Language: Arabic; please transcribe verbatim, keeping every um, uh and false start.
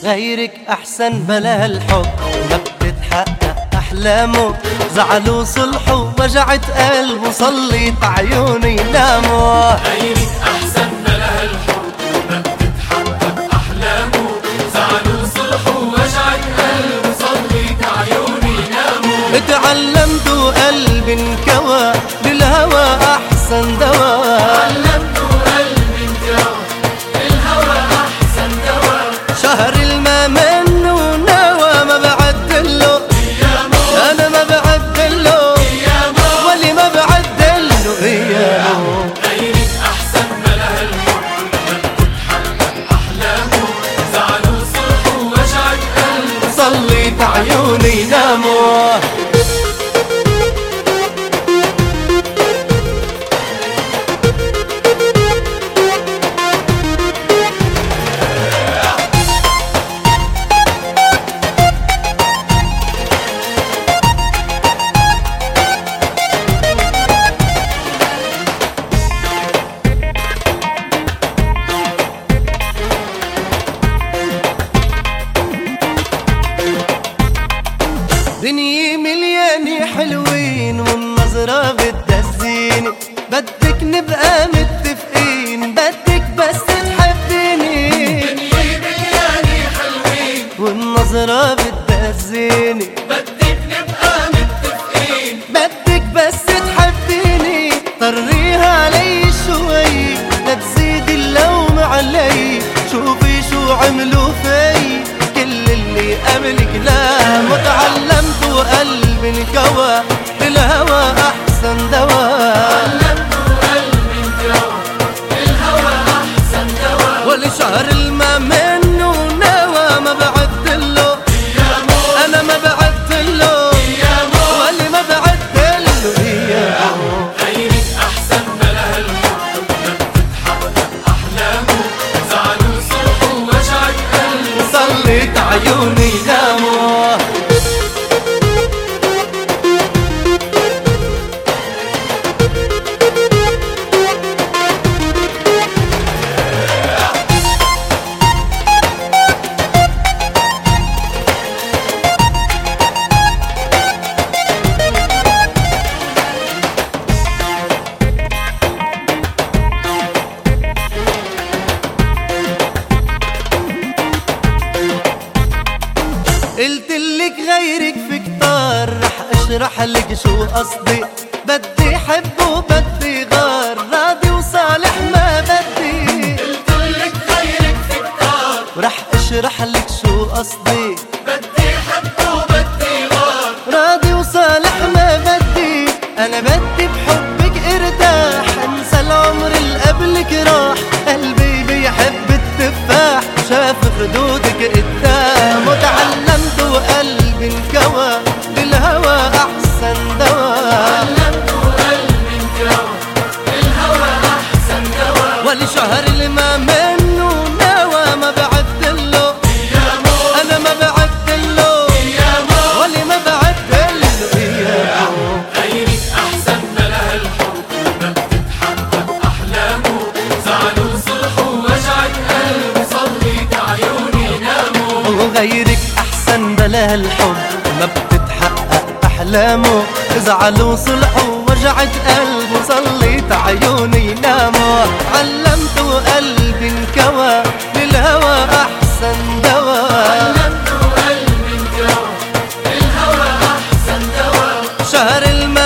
غيرك أحسن بلا الحب ما بتتحقق أحلامه. زعل وصلح ووجعت قلب وصليت عيوني يناموا. غيرك أحسن بلا الحب ما بتتحقق أحلامه. زعل وصلح ووجعت قلب وصليت عيوني يناموا. اتعلمت وقلبي انكوى للهوى أحسن دواء. علمت قلبي انكوى للهوى أحسن دواء. شهر الما منه نوى ما بعدله أنا ما بعدله واللي ما بعدله أيامه. غيرك أحسن بلا الحب ما بتتحقق أحلامه. زعل وصلح ووجعت قلب صليت عيوني يناموا. دنيا مليانة حلوين والنظرة بتدزيني. بدك نبقى متفقين بدك بس تحبيني. دنيا مليانة حلوين والنظرة بتدزيني. بدك نبقى متفقين بدك بس تحبيني. طريها علي شوي لا تزيد اللوم علي. شوفي شو عملوا في كل اللي قبلك لا. وتعلمت وقلبي انكوى للهوى أحسن دواء. علمت قلبي انكوى للهوى أحسن دواء. ولشهر الما منه نوى ما بعدله أنا ما بعدله واللي ما بعدله إيامه. غيرك أحسن بلا الحب ما بتتحقق أحلامه. زعل وصلح ووجعت قلب صليت عيوني يناموا. قلتلك غيرك في كتار رح اشرح لك شو قصدي. بدي حب وبدي غار راضي وصالح ما بدي. قلتلك غيرك في كتار ورح اشرح لك شو قصدي. بدي حب وبدي غار راضي وصالح ما بدي. انا بدي بحبك ارتاح انسى العمر اللي قبلك راح. قلبي بيحب التفاح شاف خدودك قدام. وتعلمت وقلبي انكوى للهوى أحسن دواء. علمت قلبي انكوى للهوى أحسن دواء. ولشهر الما منه نوى ما بعدله أنا ما بعدله واللي ما بعدله إيامه. غيرك أحسن بلا الحب ما بتتحقق أحلامه. زعل وصلح ووجعت قلب صليت عيوني يناموا. وغيرك أحسن بلا الحب ما بتتحقق أحلامه. زعل وصلح ووجعت قلب وصليت عيوني يناموا. علمت وقلبي انكوى للهوى أحسن دواء. علمت قلبي انكوى للهوى أحسن دواء. شهر الما